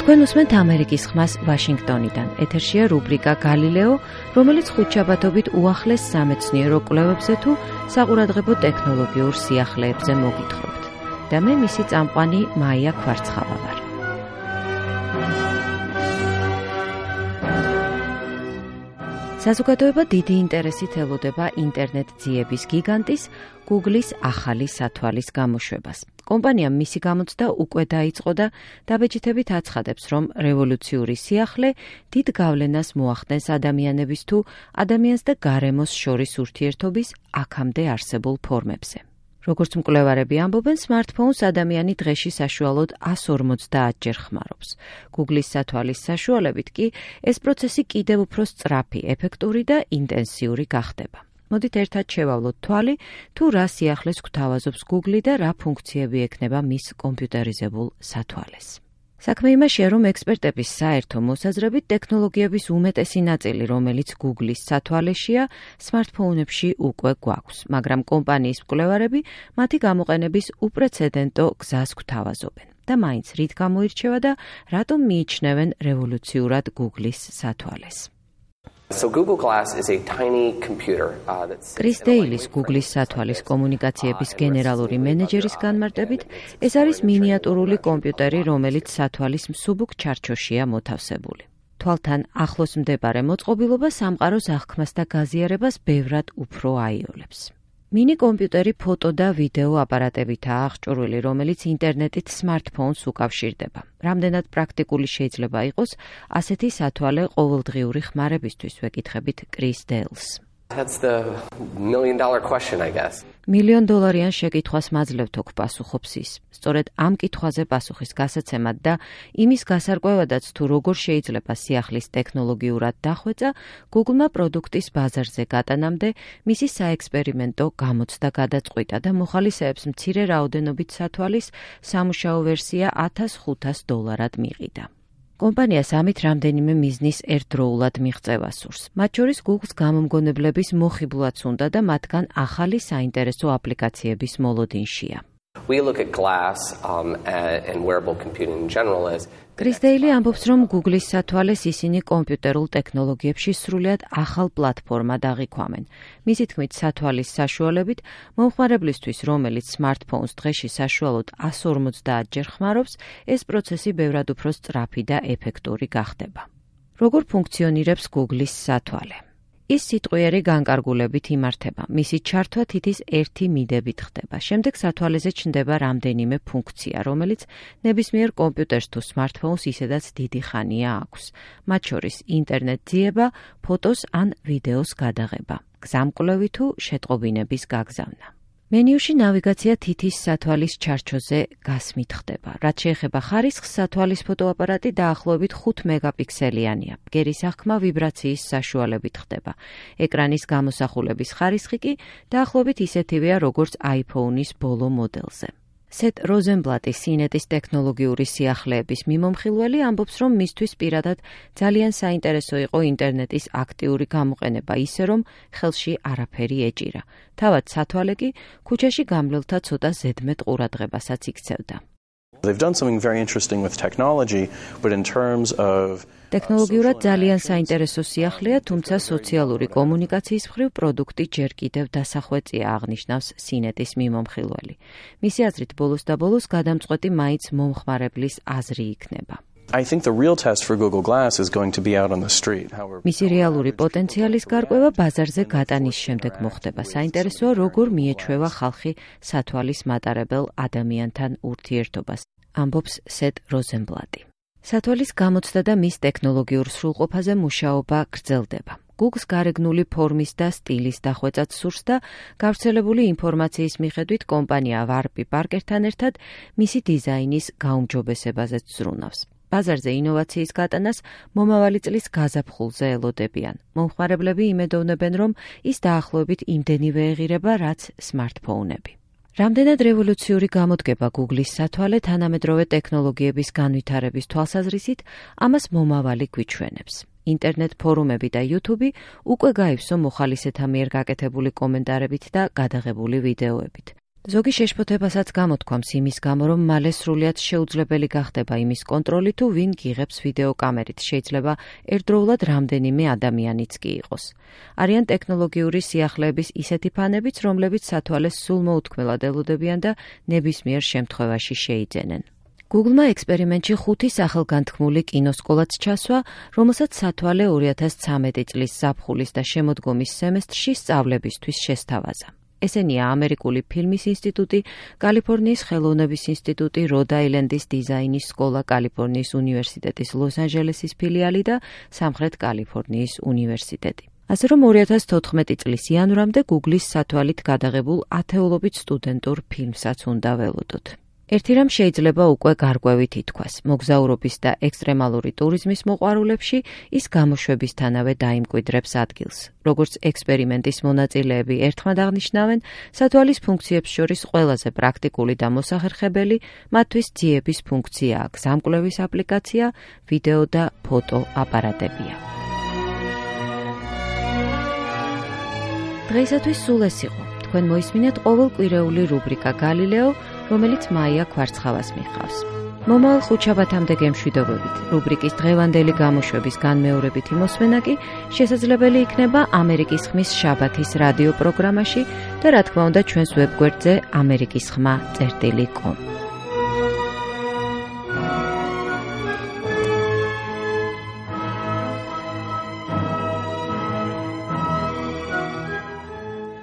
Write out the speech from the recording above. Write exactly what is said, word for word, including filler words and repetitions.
თქვენ უსმენთ ამერიკის ხმას ვაშინგტონიდან. ეთერშია რუბრიკა გალილეო, რომელიც ხუთშაბათობით უახლეს სამეცნიერო კვლევებზე თუ საყურადღებო ტექნოლოგიურ სიახლეებზე მოგითხრობთ. და მე მისი წამყვანი მაია ქვარცხავა ვარ. საზოგადოება დიდი ინტერესით ელოდება ინტერნეტ ძიების გიგანტის Google-ის ახალი სათვალის გამოშვებას. კომპანიამ მისი გამოცდა უკვე დაიწყო და დაბეჭდებით აცხადებს, რომ რევოლუციური სიახლე დიდ გავლენას მოახდენს ადამიანების თუ ადამიანს და გარემოს შორის ურთიერთობის აქამდე არსებულ ფორმებზე. როგორც მკვლევარები ამბობენ, smartphones ადამიანი დღეში საშუალოდ εκατს ორმოცდაათჯერ ხმარობს. Google-ის სათვალის საშუალებით კი ეს პროცესი კიდევ უფრო სწრაფი, ეფექტური და ინტენსიური გახდება. მოდით ერთად შევავლოთ თვალი, თუ რა სიახლეს გვთავაზობს Google და რა ფუნქციები ექნება მის კომპიუტერიზებულ სათვალეს. საქმე იმაშია, რომ ექსპერტების საერთო მოსაზრებით ტექნოლოგიების უმეტესი ნაწილი, რომელიც Google-ის სათვალეშია, smartphone-ებში უკვე გვაქვს, მაგრამ კომპანიის მკვლევარები მათი გამოყენების უპრეცედენტო გზას გვთავაზობენ. და მაინც რით გამოირჩევა და რატომ მიიჩნევენ რევოლუციურად Google-ის სათვალეს. So Google Glass is a tiny computer uh, that's Chris Daly-ის Google-ის სათვალის კომუნიკაციების გენერალური მენეჯერის განმარტებით, ეს არის მინიატურული კომპიუტერი, რომელიც სათვალის მსუბუქ ჩარჩოშია მოთავსებული. თვალთან ახლოს მდებარე მოწყობილობა სამყაროს აღქმას და გაზიარებას ბევრად უფრო აიოლებს. მინი კომპიუტერი ფოტო და ვიდეო აპარატებითაა აღჭურვილი, რომელიც ინტერნეტით smartphones უკავშირდება. რამდენად პრაქტიკული შეიძლება იყოს ასეთი სათვალე ყოველდღიური ხმარებისთვის, ვეკითხებით Chris Daly-ს. That's the million dollar question, I guess. მილიონ დოლარიან შეკითხვას მაძლევთ ოქ პასუხობს ის. სწორედ ამ კითხვაზე პასუხის გასაცემად და იმის გასარკვევადაც თუ როგორ შეიძლება სიახლის ტექნოლოგიურად დახვეწა, Google-მა პროდუქტის ბაზარზე გატანამდე მისი საექსპერიმენტო გამოცდა გადაწყვიტა და მოხალისეებს მცირე რაოდენობით სათვალის სამუშაო ვერსია ათას ხუთას დოლარად მიყიდა. კომპანიას ამით რამდენიმე მიზნის ერთდროულად მიღწევა სურს. მათ შორის Google-ს გამომგონებლების მოხიბლაც უნდა და მათგან ახალი საინტერესო აპლიკაციების მოლოდინშია. We look at glass um, and wearable computing in general as Chris Daly ამბობს, რომ Google-ის სათვალეს ისინი კომპიუტერულ ტექნოლოგიებში სრულიად ახალ პლატფორმად აღიქვამენ. მისი თქმით, სათვალის საშუალებით მომხმარებლისთვის, რომელიც smartphones დღეში საშუალოდ εκατს ორმოცდაათჯერ ხმარობს, ეს პროცესი ბევრად უფრო სწრაფი და ეფექტური გახდება. როგორ ფუნქციონირებს Google-ის სათვალე? ის სიტყვიერი განკარგულებით იმართება. მისი ჩართვა თითის ერთი მიდებით ხდება. შემდეგ სათვალეზე ჩნდება რამდენიმე ფუნქცია, რომელიც ნებისმიერ კომპიუტერს თუ smartphones ისედაც დიდი ხანია აქვს. მათ შორის ინტერნეტ ძიება, ფოტოს ან ვიდეოს გადაღება, გზამკვლევი თუ შეტყობინების გაგზავნა. მენიუში ნავიგაცია თითის სათვალის ჩარჩოზე გასმით ხდება. რაც შეეხება ხარისხს, სათვალის ფოტოაპარატი დაახლოებით ხუთ მეგაპიქსელიანია. ბგერის აღქმა ვიბრაციის საშუალებით ხდება. ეკრანის გამოსახულების ხარისხი კი დაახლოებით ისეთივეა, როგორც iPhone-ის ბოლო მოდელზე. Seth Rosenblatt-ის სინეტის ტექნოლოგიური სიახლეების მიმომხილველი ამბობს, რომ მისთვის პირადად ძალიან საინტერესო იყო ინტერნეტის აქტიური გამოყენება ისე, რომ ხელში არაფერი ეჭირა. თავად სათვალე კი ქუჩაში გამლელთა ცოტა ზედმეტ ყურადღებასაც იქცევდა. They've done something very interesting with technology, but in terms of ტექნოლოგიურად ძალიან საინტერესო სიახლეა, თუმცა სოციალური კომუნიკაციის მხრივ პროდუქტი ჯერ კიდევ დასახვეწია, აღნიშნავს სინეტის მიმომხილველი. მისი აზრით, ბოლოს და ბოლოს გადამწყვეტი მაინც მომხმარებლის აზრი იქნება. I think the real test for Google Glass is going to be out on the street. მისი რეალური პოტენციალის გარკვევა ბაზარზე გატანის შემდეგ მოხდება. საინტერესოა, როგორ მიეჩვევა ხალხი სათვალის მატარებელ ადამიანთან ურთიერთობას, ამბობს Seth Rosenblatt. სათვალის გამოცდა და მის ტექნოლოგიურ სრულყოფაზე მუშაობა გრძელდება. Google-ს გარეგნული ფორმის და სტილის დახვეწად სურს და გავრცელებული ინფორმაციის მიხედვით კომპანია Warby Parker-თან ერთად მისი დიზაინის გაუმჯობესებაზეც ზრუნავს. ბაზარზე ინოვაციის გატანას მომავალი წლის გაზაფხულზე ელოდებიან. მომხმარებლები იმედოვნებენ, რომ ის დაახლოებით იმდენივე ეღირება, რაც smartphone-ები. რამდენად რევოლუციური გამოდგება Google-ის სათვალე თანამედროვე ტექნოლოგიების განვითარების თვალსაზრისით, ამას მომავალი გვიჩვენებს. ინტერნეტ ფორუმები და YouTube უკვე გაივსო მოხალისეთა მიერ გაკეთებული კომენტარებით და გადაღებული ვიდეოებით. ზოგი შეშფოთებასაც გამოთქვამს იმის გამო, რომ მალე სრულიად შეუძლებელი გახდება იმის კონტროლი, თუ ვინ გიღებს ვიდეო კამერით, შეიძლება ერთდროულად რამდენიმე ადამიანიც კი იყოს. არიან ტექნოლოგიური სიახლეების ისეთი ფანებიც, რომლებიც სათვალეს სულ მოუთქმელად ელოდებიან და ნებისმიერ შემთხვევაში შეიძენენ. Google-მა ექსპერიმენტში ხუთი სახელგანთქმული კინოსკოლაც ჩასვა, რომელსაც სათვალე ორი ათას ცამეტი წლის ზაფხულის და შემოდგომის სემესტრში სწავლებისთვის შესთავაზა. ესენია ამერიკული ფილმის ინსტიტუტი, კალიფორნიის ხელოვნების ინსტიტუტი, როდ-აილენდის დიზაინის სკოლა, კალიფორნიის უნივერსიტეტის ლოს-ანჯელესის ფილიალი და სამხრეთ კალიფორნიის უნივერსიტეტი. ასე რომ ორი ათას თოთხმეტი წლის იანვრამდე Google-ის სათვალით გადაღებულ ათეულობით სტუდენტურ ფილმსაც უნდა ველოდოთ. ერთი რამ შეიძლება უკვე გარკვევით ითქვას. მოგზაურობის და ექსტრემალური ტურიზმის მოყვარულებში ის გამოშვებისთანავე დაიმკვიდრებს ადგილს. როგორც ექსპერიმენტის მონაწილეები ერთხმად აღნიშნავენ, სათვალის ფუნქციებს შორის ყველაზე პრაქტიკული და მოსახერხებელი მათთვის ძიების ფუნქცია, გზამკვლევის აპლიკაცია, ვიდეო და ფოტო აპარატებია. დღეისათვის სულ ეს იყო. თქვენ მოისმინეთ ყოველკვირეული რუბრიკა გალილეო, რომელიც მაია კვარცხავას მიჰყავს. მომავალ ხუთშაბათამდე გემშვიდობებით. რუბრიკის დღევანდელი გამოშვების განმეორებითი მოსმენა კი შესაძლებელი იქნება ამერიკის ხმის შაბათის რადიო პროგრამაში და რა თქმა უნდა ჩვენს ვებგვერდზე ამერიკის ხმა წერტილი კომ.